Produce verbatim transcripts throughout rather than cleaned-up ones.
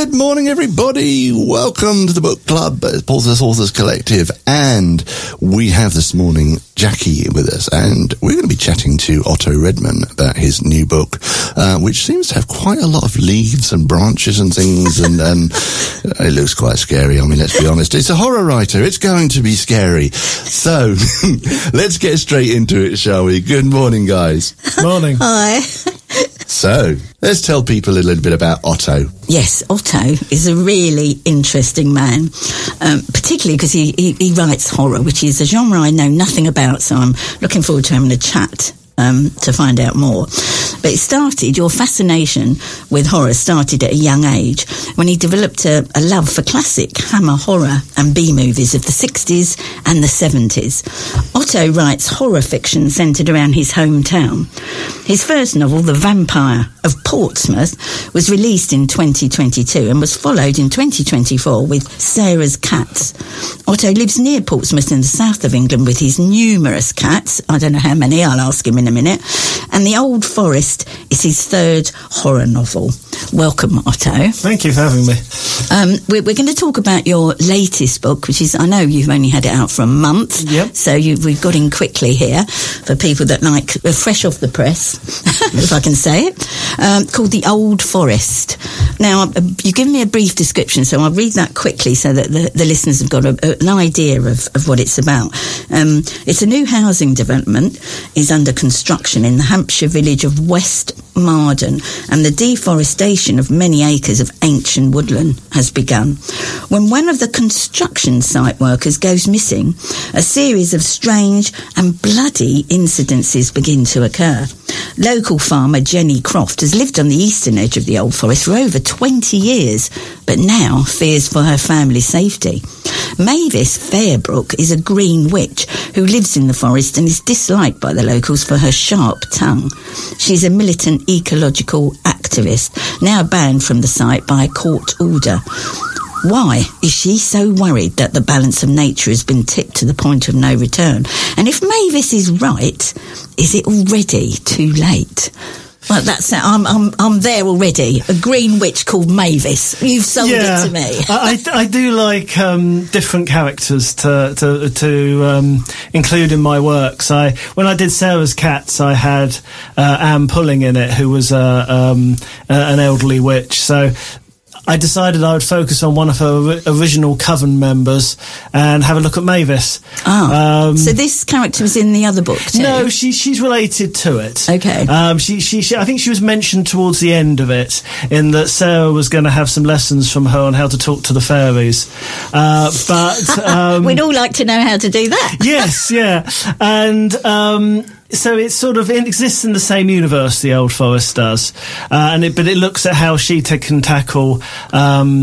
Good morning, everybody. Welcome to the book club, Porthos Authors Collective, and we have this morning Jackie with us, and we're going to be chatting to Otto Redman about his new book, uh, which seems to have quite a lot of leaves and branches and things, and, and it looks quite scary. I mean, let's be honest. It's a horror writer. It's going to be scary. So let's get straight into it, shall we? Good morning, guys. Morning. Hi. So, let's tell people a little bit about Otto. Yes, Otto is a really interesting man, um, particularly because he, he, he writes horror, which is a genre I know nothing about, so I'm looking forward to having a chat um, to find out more. But it started, your fascination with horror started at a young age when he developed a, a love for classic Hammer horror and B-movies of the sixties and the seventies. Otto writes horror fiction centred around his hometown. His first novel, The Vampire of Portsmouth, was released in twenty twenty-two and was followed in twenty twenty-four with Sarah's Cats. Otto lives near Portsmouth in the south of England with his numerous cats. I don't know how many, I'll ask him in a minute. And The Old Forest is his third horror novel. Welcome, Otto. Thank you for having me. Um, we're, we're going to talk about your latest book, which is, I know you've only had it out for a month, yep. so you, we've got in quickly here for people that like, uh, fresh off the press, if I can say it, um, called The Old Forest. Now, uh, you give me a brief description, so I'll read that quickly so that the, the listeners have got a, a, an idea of, of what it's about. Um, it's a new housing development, is under construction in the Hampshire village of West Marden, and the deforestation of many acres of ancient woodland has begun. When one of the construction site workers goes missing, a series of strange and bloody incidences begin to occur. Local farmer Jenny Croft has lived on the eastern edge of the Old Forest for over twenty years, but now fears for her family's safety. Mavis Fairbrook is a green witch who lives in the forest and is disliked by the locals for her sharp tongue. She's a militant ecological activist, now banned from the site by a court order. Why is she so worried that the balance of nature has been tipped to the point of no return? And if Mavis is right, is it already too late? Well, that's it. I'm, I'm, I'm there already. A green witch called Mavis. You've sold yeah, it to me. I, I do like um, different characters to to, to um, include in my works. I when I did Sarah's Cats, I had uh, Anne Pulling in it, who was uh, um, uh, an elderly witch. So I decided I would focus on one of her original coven members and have a look at Mavis. Oh, um, so this character was in the other book too? No, she, she's related to it. Okay. Um, she, she, she, I think she was mentioned towards the end of it, in that Sarah was going to have some lessons from her on how to talk to the fairies. Uh, but um, we'd all like to know how to do that. Yes, yeah, and. Um, So it sort of it exists in the same universe the Old Forest does, uh, and it, but it looks at how she t- can tackle um,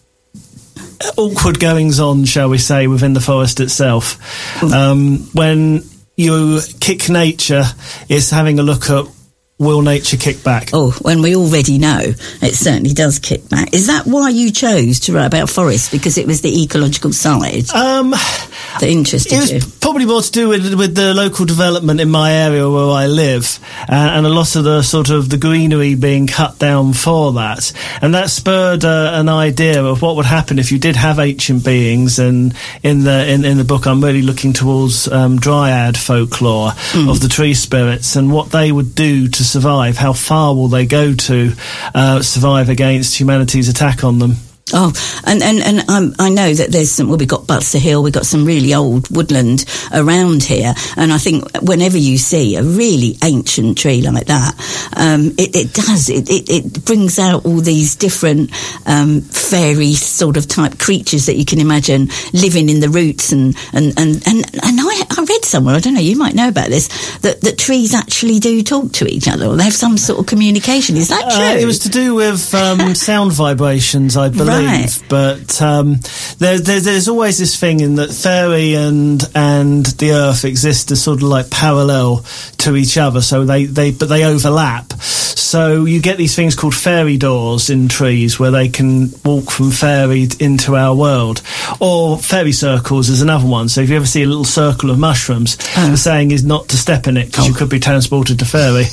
awkward goings-on, shall we say, within the forest itself. Um, when you kick nature, it's having a look at will nature kick back? Oh, when we already know it certainly does kick back. Is that why you chose to write about forests? Because it was the ecological side um, that interested it was you? Probably more to do with with the local development in my area where I live, uh, and a lot of the sort of the greenery being cut down for that, and that spurred uh, an idea of what would happen if you did have ancient beings. And in the in, in the book, I'm really looking towards um, dryad folklore mm. of the tree spirits and what they would do to survive. How far will they go to uh, survive against humanity's attack on them? Oh, and, and, and um, I know that there's some, well, we've got Butser Hill, we've got some really old woodland around here, and I think whenever you see a really ancient tree like that, um, it, it does, it, it, it brings out all these different um, fairy sort of type creatures that you can imagine living in the roots, and, and, and, and, and I, I read somewhere, I don't know, you might know about this, that, that trees actually do talk to each other, or they have some sort of communication. Is that true? Uh, it was to do with um, sound vibrations, I believe. Right. But um, there, there, there's always this thing in that fairy and and the earth exist as sort of like parallel to each other. So they, they but they overlap. So you get these things called fairy doors in trees where they can walk from fairy into our world. Or fairy circles is another one. So if you ever see a little circle of mushrooms, terms. Oh. The saying is not to step in it because Oh. you could be transported to Fairy.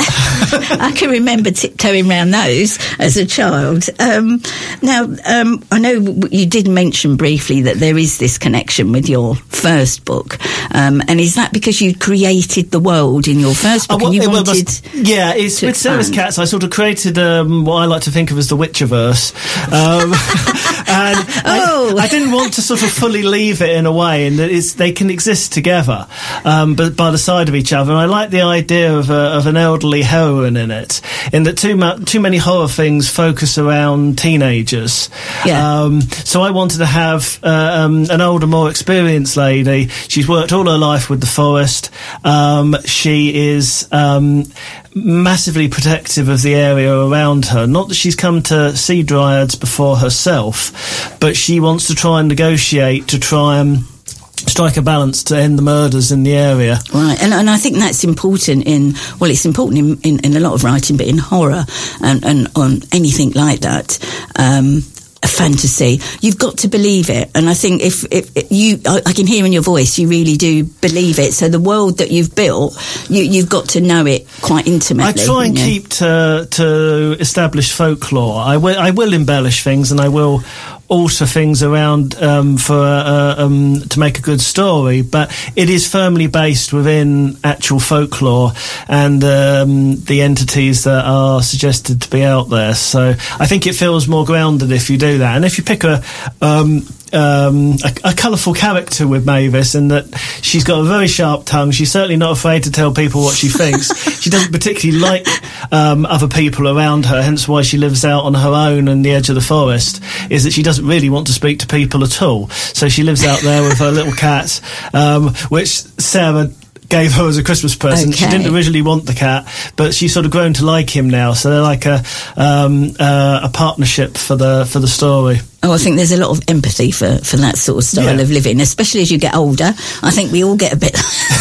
I, I can remember tiptoeing around those as a child. Um, now, um, I know you did mention briefly that there is this connection with your first book, um, and is that because you created the world in your first book Oh, well, and you it was- wanted? yeah, it's to with Sarah's expand? Cats. I sort of created um, what I like to think of as the Witcherverse, um, and Oh. I, I didn't want to sort of fully leave it in a way, and that it's, they can exist together, um, but by the side of each other. And I like the idea of, a, of an elderly heroine in it, in that too mu- too many horror things focus around teenagers. Yeah. Um, so I wanted to have uh, um, an older, more experienced lady. She's worked all her life with the forest. Um, she is um, massively protective of the area around her. Not that she's come to see dryads before herself, but she wants to try and negotiate to try and strike a balance to end the murders in the area. Right, and, and I think that's important in, well, it's important in, in, in a lot of writing, but in horror and, and on anything like that, um, a fantasy, you've got to believe it. And I think if, if, if you, I, I can hear in your voice, you really do believe it. So the world that you've built, you, you've got to know it quite intimately. I try and you know? keep to, to established folklore. I will, I will embellish things and I will alter things around um, for uh, um, to make a good story, but it is firmly based within actual folklore and um, the entities that are suggested to be out there. So I think it feels more grounded if you do that. And if you pick a um, um, a, a colourful character with Mavis, in that she's got a very sharp tongue, she's certainly not afraid to tell people what she thinks. She doesn't particularly like um, other people around her, hence why she lives out on her own on the edge of the forest, is that she doesn't really want to speak to people at all. So she lives out there with her little cat, um, which Sarah gave her as a Christmas present. Okay. She didn't originally want the cat, but she's sort of grown to like him now. So they're like a um, uh, a partnership for the for the story. Oh, I think there's a lot of empathy for, for that sort of style Yeah. of living, especially as you get older. I think we all get a bit,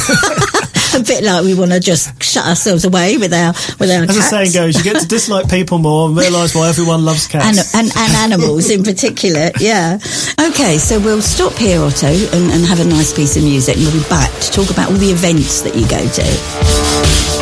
a bit like we want to just shut ourselves away with our with our As cats. the saying goes, you get to dislike people more and realise why everyone loves cats. And, and, and animals in particular, yeah. Okay, so we'll stop here, Otto, and, and have a nice piece of music, and we'll be back to talk about all the events that you go to.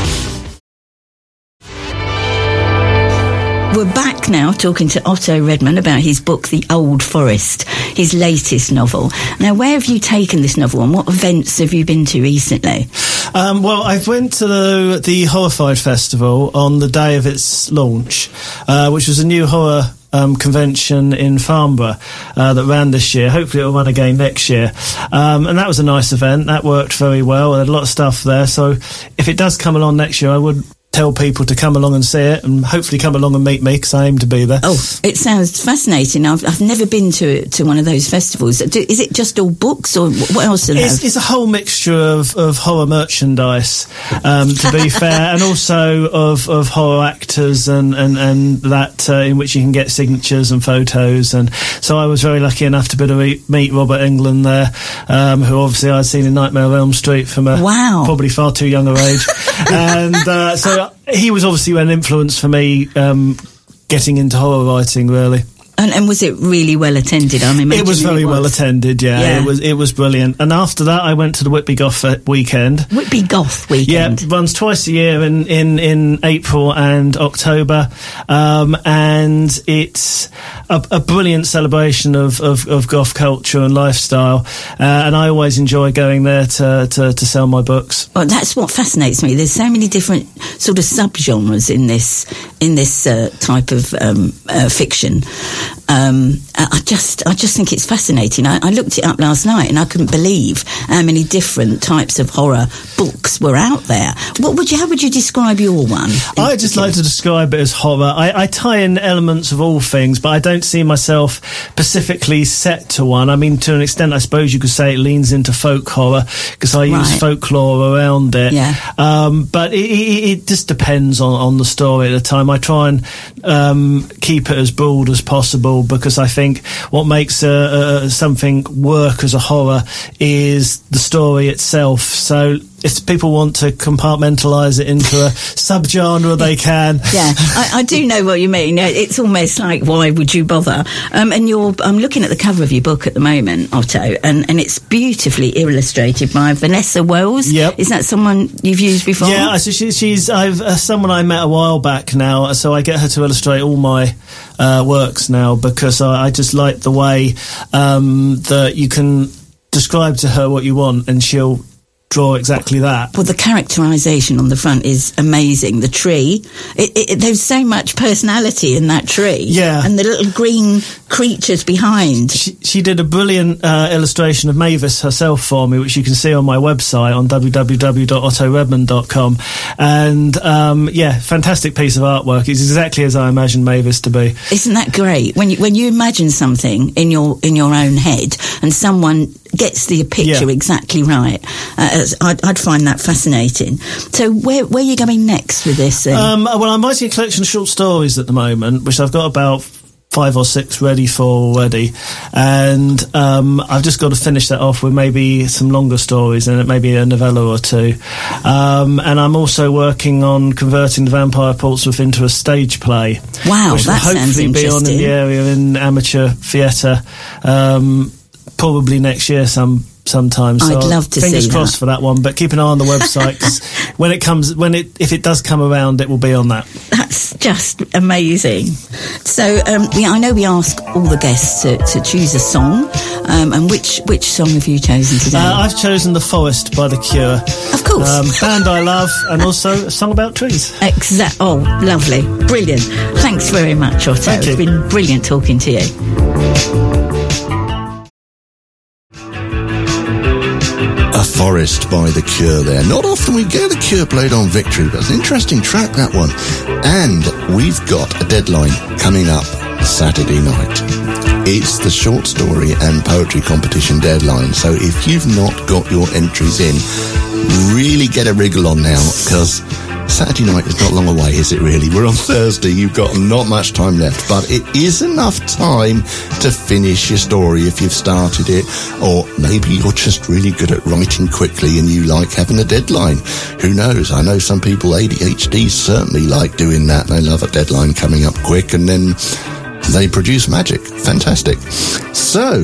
We're back now talking to Otto Redman about his book, The Old Forest, his latest novel. Now, where have you taken this novel and what events have you been to recently? Um, well, I went to the, the Horrified Festival on the day of its launch, uh, which was a new horror um, convention in Farnborough uh, that ran this year. Hopefully it'll run again next year. Um, and that was a nice event. That worked very well. There had a lot of stuff there. So if it does come along next year, I would tell people to come along and see it, and hopefully come along and meet me, because I aim to be there. Oh, it sounds fascinating. I've, I've never been to to one of those festivals. Do, is it just all books, or what else do they It's, have? it's a whole mixture of, of horror merchandise, um, to be fair, and also of, of horror actors and, and, and that uh, in which you can get signatures and photos. And so I was very lucky enough to be able to meet Robert Englund there, um, who obviously I'd seen in Nightmare on Elm Street from a Wow. probably far too younger age. And uh, so he was obviously an influence for me um, getting into horror writing, really. And, and was it really well attended? I'm imagining It was very it was. well attended, yeah. Yeah. It was it was brilliant. And after that, I went to the Whitby Goth uh, weekend. Whitby Goth weekend. Yeah, it runs twice a year in, in, in April and October. Um, and it's a, a brilliant celebration of, of, of goth culture and lifestyle. Uh, and I always enjoy going there to, to, to sell my books. Well, that's what fascinates me. There's so many different sort of subgenres in this in this uh, type of um, uh, fiction. Um, I just, I just think it's fascinating. I, I looked it up last night, and I couldn't believe how many different types of horror books were out there. What would you? How would you describe your one? I just like to describe it as horror. I, I tie in elements of all things, but I don't see myself specifically set to one. I mean, to an extent, I suppose you could say it leans into folk horror, because I use Right. folklore around it. Yeah. Um, but it, it, it just depends on, on the story at the time. I try and um, keep it as broad as possible, because I think what makes uh, uh, something work as a horror is the story itself. So if people want to compartmentalise it into a subgenre, they can. Yeah, I, I do know what you mean. It's almost like, why would you bother? Um, and you're, I'm looking at the cover of your book at the moment, Otto, and, and it's beautifully illustrated by Vanessa Wells. Yep. Is that someone you've used before? Yeah, so she, she's I've uh, someone I met a while back now, so I get her to illustrate all my uh, works now, because I, I just like the way um, that you can describe to her what you want and she'll draw exactly that. Well, the characterisation on the front is amazing. The tree, it, it, there's so much personality in that tree. Yeah. And the little green creatures behind. She, she did a brilliant uh, illustration of Mavis herself for me, which you can see on my website on w w w dot otto redman dot com. And, um, yeah, fantastic piece of artwork. It's exactly as I imagined Mavis to be. Isn't that great? When you, when you imagine something in your, in your own head and someone gets the picture Yeah. exactly right. Uh, I'd, I'd find that fascinating. So where, where are you going next with this? Then? Um, well, I'm writing a collection of short stories at the moment, which I've got about five or six ready for already. And um, I've just got to finish that off with maybe some longer stories in it, maybe a novella or two. Um, and I'm also working on converting the Vampire Portsmouth into a stage play. Wow, which will that sounds hopefully be on in interesting. the area in amateur theatre. Um, probably next year some sometime. So I'd love to fingers see crossed that. for that one, but keep an eye on the website, 'cause when it comes, when it, if it does come around, it will be on that. That's just amazing. So um, we, I know we ask all the guests to, to choose a song, um, and which which song have you chosen today? Uh, I've chosen The Forest by The Cure. Of course. Um, band I love, and also a song about trees. Exact. Oh, lovely, brilliant. Thanks very much, Otto. Thank you. It's been brilliant talking to you. A Forest by The Cure there. Not often we get The Cure played on Victory, but it's an interesting track, that one. And we've got a deadline coming up Saturday night. It's the short story and poetry competition deadline, so if you've not got your entries in, really get a wriggle on now, because Saturday night is not long away, is it really? We're on Thursday, you've got not much time left, but it is enough time to finish your story if you've started it, or maybe you're just really good at writing quickly and you like having a deadline. Who knows? I know some people, A D H D, certainly like doing that. They love a deadline coming up quick, and then they produce magic. Fantastic. So,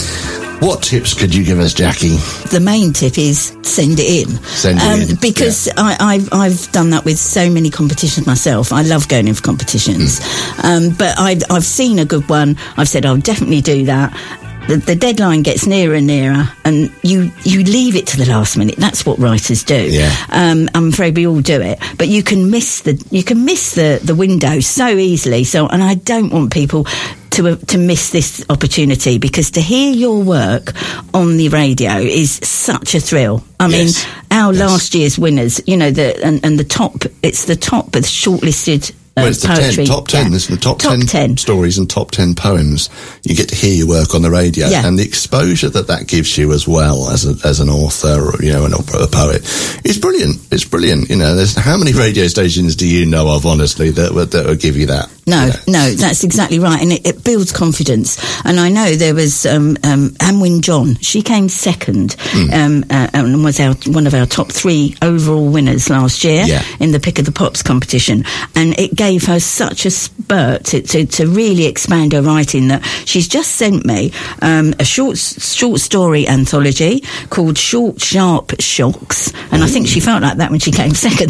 what tips could you give us, Jackie? The main tip is send it in. Send it in, Because yeah. I, I've, I've done that with so many competitions myself. I love going in for competitions. Mm. Um, but I've, I've seen a good one. I've said, I'll definitely do that. The, the deadline gets nearer and nearer, and you, you leave it to the last minute. That's what writers do. Yeah. Um, I'm afraid we all do it, but you can miss the you can miss the, the window so easily. So, and I don't want people to uh, to miss this opportunity, because to hear your work on the radio is such a thrill. I mean, Yes. our Yes. last year's winners, you know, the and, and the top. It's the top of shortlisted. Uh, Well, it's the poetry. ten, top ten, Yeah. isn't it? Top, Top ten, ten. stories and top ten poems. You get to hear your work on the radio, Yeah. and the exposure that that gives you as well as a, as an author, or, you know, an opera poet, is brilliant. It's brilliant. You know, there's how many radio stations do you know of, honestly, that would that would give you that? No, you know? no, that's exactly right, and it, it builds confidence. And I know there was um, um, Anwin John. She came second, Mm. um, uh, and was our one of our top three overall winners last year Yeah. in the Pick of the Pops competition. And it gave her such a spurt to, to, to really expand her writing, that she's just sent me um, a short short story anthology called Short Sharp Shocks, and I think she felt like that when she came second.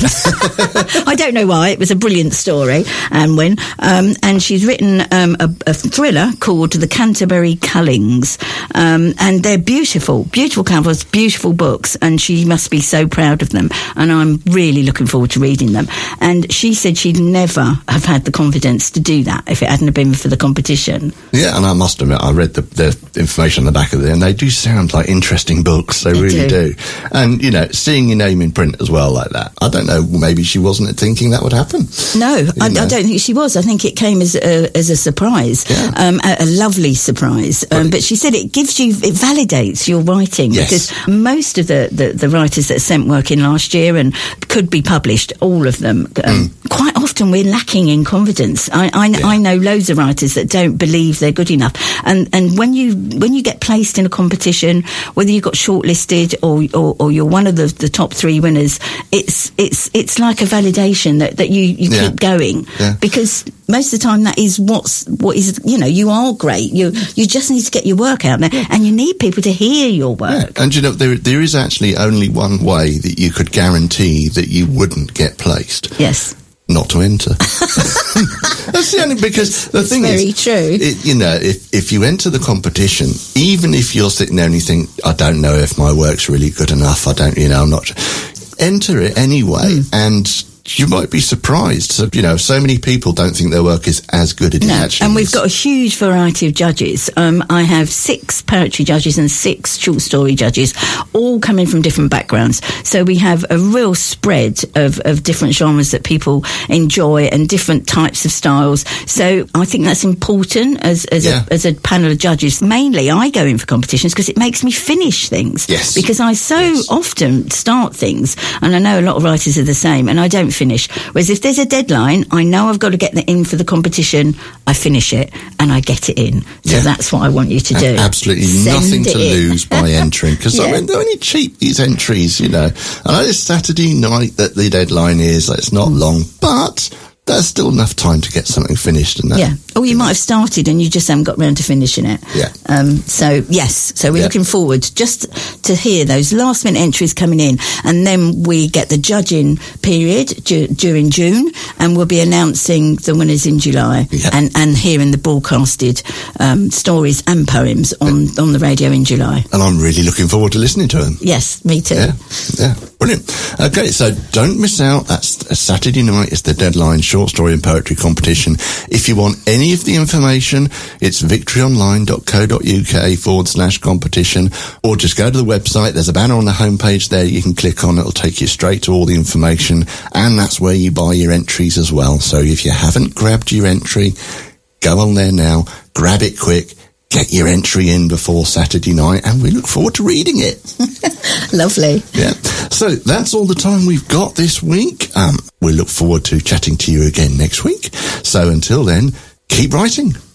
I don't know why. It was a brilliant story, Anwin. Um, and she's written um, a, a thriller called The Canterbury Cullings, um, and they're beautiful, beautiful covers, beautiful books, and she must be so proud of them, and I'm really looking forward to reading them. And she said she'd never have had the confidence to do that if it hadn't have been for the competition. Yeah, and I must admit, I read the, the information on the back of it, and they do sound like interesting books. They, They really do. do. And, you know, seeing your name in print as well like that, I don't know, maybe she wasn't thinking that would happen. No, I, I know. don't think she was. I think think it came as a, as a surprise, yeah. um, a, a lovely surprise. Um, but she said it gives you, it validates your writing, yes. because most of the, the, the writers that sent work in last year and could be published, all of them, um, mm. quite often we're lacking in confidence. I I, yeah. I know loads of writers that don't believe they're good enough, and and when you when you get placed in a competition, whether you got shortlisted or or, or you're one of the, the top three winners, it's it's it's like a validation that, that you, you yeah. keep going, yeah. because most of the time that is what's what is you know you are great. You you just need to get your work out there, yeah. and you need people to hear your work. Yeah. And you know there there is actually only one way that you could guarantee that you wouldn't get placed. Yes. Not to enter. That's the only, because the it's thing very is, true. It, you know, if, if you enter the competition, even if you're sitting there and you think, I don't know if my work's really good enough, I don't, you know, I'm not, enter it anyway, mm. and you might be surprised. So, you know, so many people don't think their work is as good as no, it actually and we've is. got a huge variety of judges. Um, I have six poetry judges and six short story judges, all coming from different backgrounds. So we have a real spread of, of different genres that people enjoy and different types of styles. So I think that's important as, as, yeah. a, as a panel of judges. Mainly, I go in for competitions because it makes me finish things. Yes. Because I so yes. often start things, and I know a lot of writers are the same, and I don't finish. Whereas if there's a deadline, I know I've got to get the in for the competition, I finish it and I get it in. So yeah. that's what I want you to do. A- absolutely Send nothing to in. lose by entering, because yeah. I mean they're only cheap, these entries, you know. I know it's Saturday night that the deadline is, it's not mm. long, but there's still enough time to get something finished. And that, yeah. Or you, you might know. have started and you just haven't got round to finishing it. Yeah. Um, so, yes. So we're yeah. looking forward just to hear those last minute entries coming in. And then we get the judging period du- during June, and we'll be announcing the winners in July, yeah. and, and hearing the broadcasted um, stories and poems on, yeah. on the radio in July. And I'm really looking forward to listening to them. Yes, me too. Yeah. Yeah. Brilliant. Okay. So don't miss out. That's Saturday night is the deadline. Short story and poetry competition. If you want any of the information, it's victoryonline.co.uk forward slash competition, or just go to the website. There's a banner on the homepage there you can click on. It'll take you straight to all the information, and that's where you buy your entries as well. So if you haven't grabbed your entry, go on there now, grab it quick, get your entry in before Saturday night, and we look forward to reading it. Lovely. Yeah. So that's all the time we've got this week. Um, we look forward to chatting to you again next week. So until then, keep writing.